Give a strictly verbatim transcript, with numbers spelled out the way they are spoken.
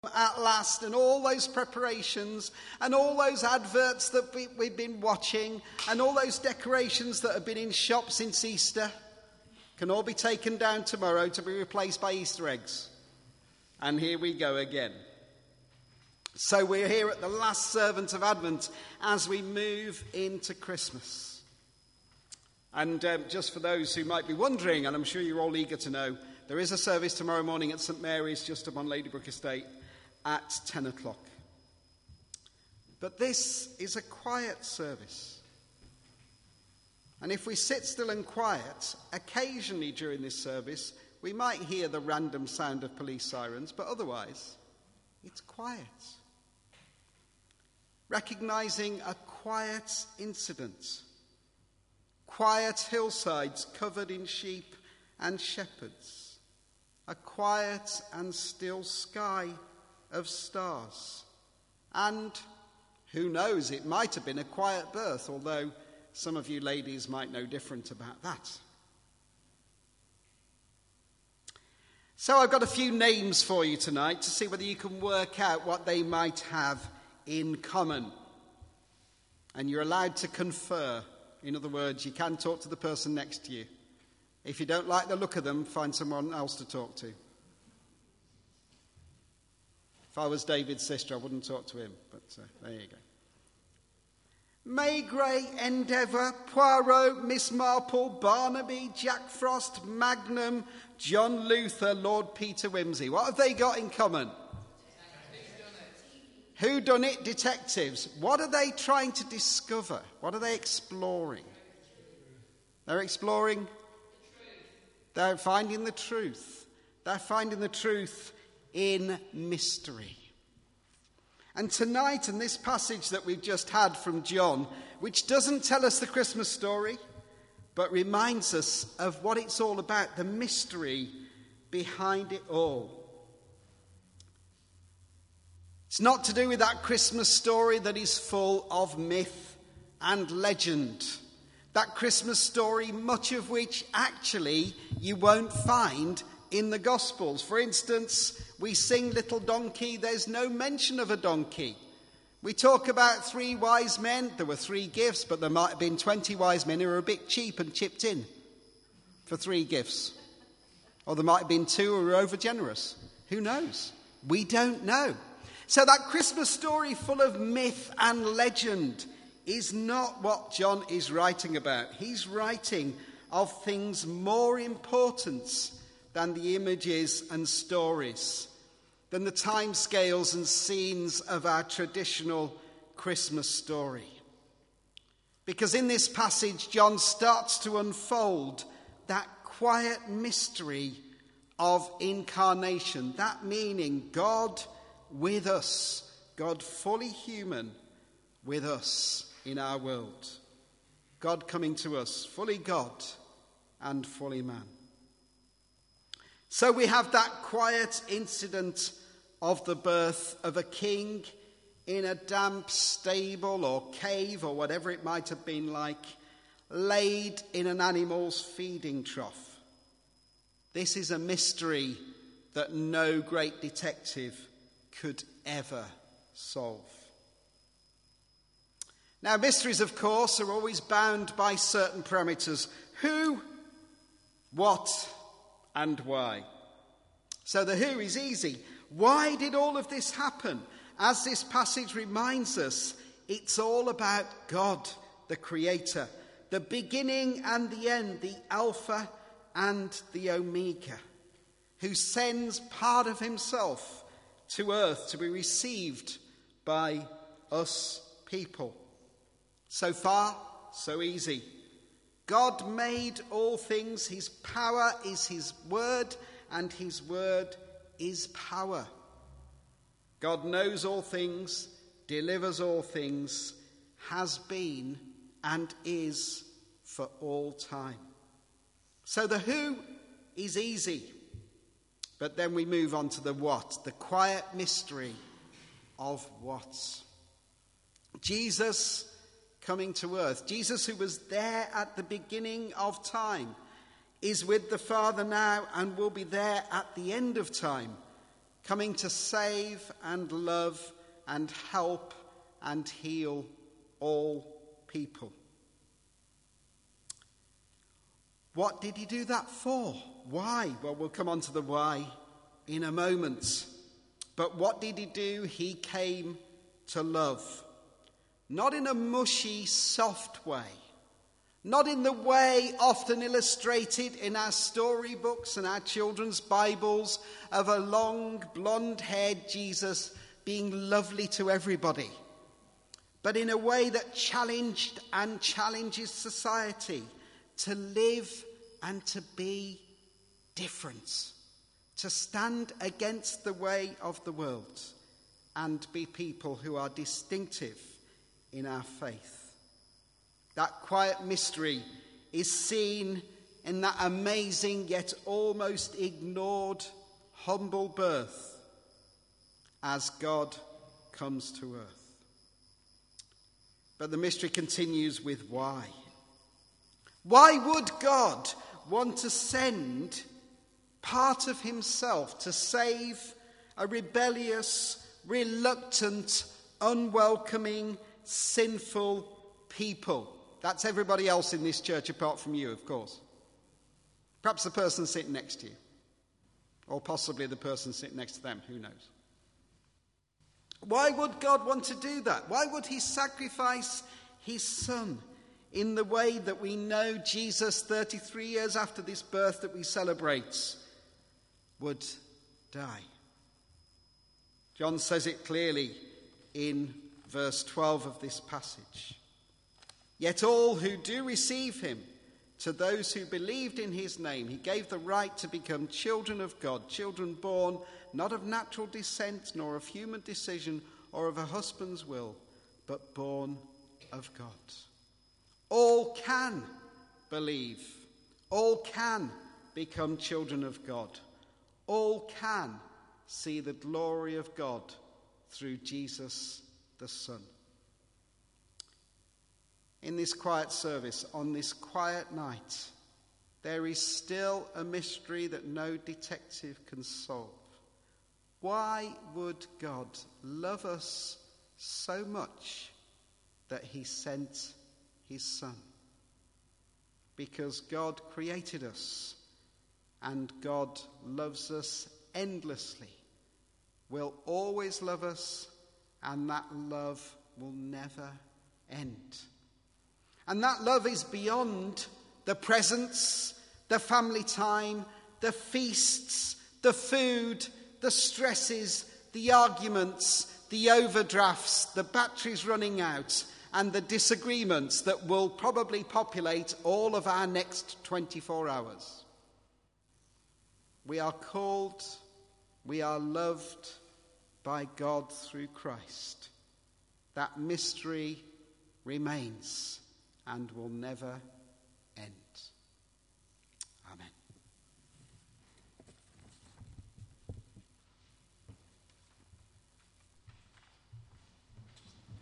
at last, and all those preparations and all those adverts that we, we've been watching and all those decorations that have been in shops since Easter can all be taken down tomorrow to be replaced by Easter eggs. And here we go again. So we're here at the last servant of Advent as we move into Christmas. And um, just for those who might be wondering, and I'm sure you're all eager to know, there is a service tomorrow morning at St Mary's just up on Ladybrook Estate at ten o'clock. But this is a quiet service. And if we sit still and quiet, occasionally during this service, we might hear the random sound of police sirens, but otherwise, it's quiet. Recognizing a quiet incident. Quiet hillsides covered in sheep and shepherds. A quiet and still sky of stars. And who knows, it might have been a quiet birth, although some of you ladies might know different about that. So I've got a few names for you tonight to see whether you can work out what they might have in common. And you're allowed to confer. In other words, you can talk to the person next to you. If you don't like the look of them, find someone else to talk to. If I was David's sister, I wouldn't talk to him, but uh, there you go. Maigret, Endeavour, Poirot, Miss Marple, Barnaby, Jack Frost, Magnum, John Luther, Lord Peter Wimsey. What have they got in common? Who done it? Detectives. What are they trying to discover? What are they exploring? They're exploring. They're finding the truth. They're finding the truth in mystery. And tonight, in this passage that we've just had from John, which doesn't tell us the Christmas story, but reminds us of what it's all about, the mystery behind it all. It's not to do with that Christmas story that is full of myth and legend. That Christmas story, much of which actually you won't find in the Gospels. For instance, we sing Little Donkey, there's no mention of a donkey. We talk about three wise men, there were three gifts, but there might have been twenty wise men who were a bit cheap and chipped in for three gifts. Or there might have been two who were over generous. Who knows? We don't know. So that Christmas story full of myth and legend is not what John is writing about. He's writing of things more important than the images and stories, than the timescales and scenes of our traditional Christmas story. Because in this passage, John starts to unfold that quiet mystery of incarnation, that meaning God with us, God fully human with us in our world. God coming to us, fully God and fully man. So we have that quiet incident of the birth of a king in a damp stable or cave or whatever it might have been like, laid in an animal's feeding trough. This is a mystery that no great detective could ever solve. Now, mysteries, of course, are always bound by certain parameters. Who, what, and why. So the who is easy. Why did all of this happen? As this passage reminds us, it's all about God, the Creator, the beginning and the end, the Alpha and the Omega, who sends part of himself to earth to be received by us people. So far, so easy. God made all things. His power is his word, and his word is power. God knows all things, delivers all things, has been and is for all time. So the who is easy. But then we move on to the what, the quiet mystery of what. Jesus coming to earth. Jesus, who was there at the beginning of time, is with the Father now and will be there at the end of time coming to save and love and help and heal all people. What did he do that for? Why? Well, we'll come on to the why in a moment. But what did he do? He came to love. Not in a mushy, soft way. Not in the way often illustrated in our storybooks and our children's Bibles of a long, blonde-haired Jesus being lovely to everybody. But in a way that challenged and challenges society to live and to be different. To stand against the way of the world and be people who are distinctive in our faith. That quiet mystery is seen in that amazing yet almost ignored humble birth as God comes to earth. But the mystery continues with why. Why would God want to send part of himself to save a rebellious, reluctant, unwelcoming, sinful people? That's everybody else in this church apart from you, of course. Perhaps the person sitting next to you. Or possibly the person sitting next to them, who knows? Why would God want to do that? Why would he sacrifice his son in the way that we know Jesus, thirty-three years after this birth that we celebrate, would die? John says it clearly in verse twelve of this passage. Yet all who do receive him, to those who believed in his name, he gave the right to become children of God, children born not of natural descent, nor of human decision, or of a husband's will, but born of God. All can believe. All can become children of God. All can see the glory of God through Jesus the Son. In this quiet service, on this quiet night, there is still a mystery that no detective can solve. Why would God love us so much that he sent his Son? Because God created us, and God loves us endlessly, will always love us, and that love will never end. And that love is beyond the presents, the family time, the feasts, the food, the stresses, the arguments, the overdrafts, the batteries running out, and the disagreements that will probably populate all of our next twenty-four hours. We are called, we are loved by God through Christ. That mystery remains and will never end.